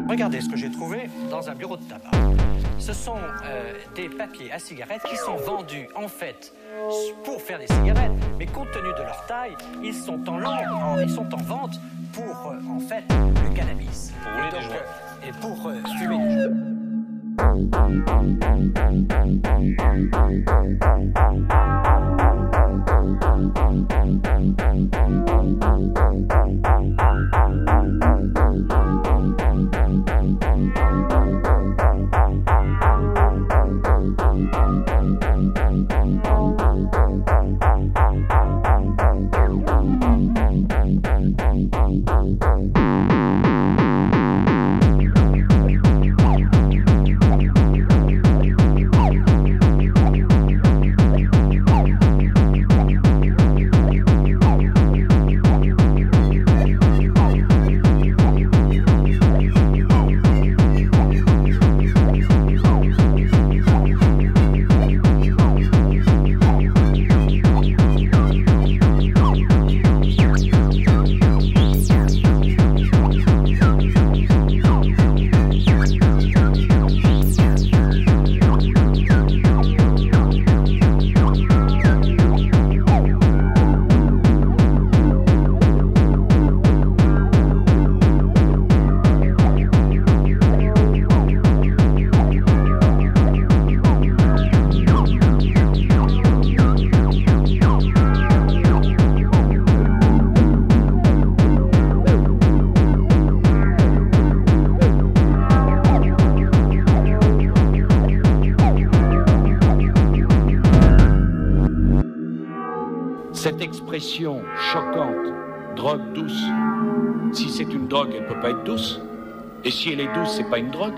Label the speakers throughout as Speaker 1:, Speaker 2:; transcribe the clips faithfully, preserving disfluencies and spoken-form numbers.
Speaker 1: Regardez ce que j'ai trouvé dans un bureau de tabac. Ce sont euh, des papiers à cigarettes qui sont vendus, en fait, pour faire des cigarettes, mais compte tenu de leur taille, ils sont en, en, ils sont en vente pour, euh, en fait, le cannabis.
Speaker 2: Pour rouler
Speaker 1: et, donc,
Speaker 2: des joints.
Speaker 1: euh, et pour euh, fumer des joints.
Speaker 3: Cette expression choquante, drogue douce, si c'est une drogue, elle ne peut pas être douce. Et si elle est douce, c'est pas une drogue.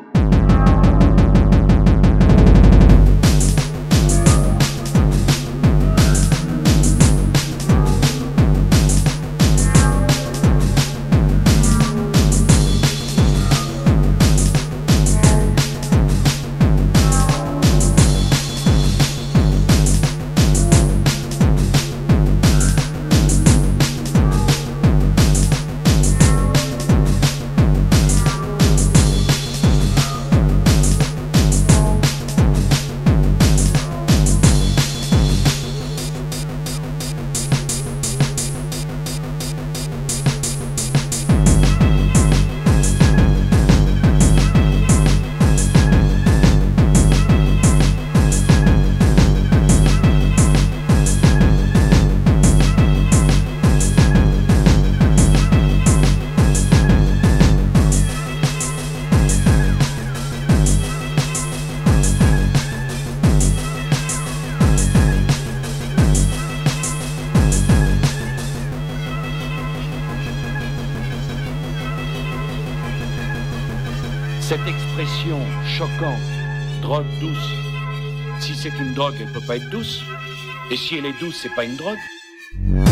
Speaker 3: Cette expression choquante, drogue douce, si c'est une drogue, elle ne peut pas être douce. Et si elle est douce, c'est pas une drogue.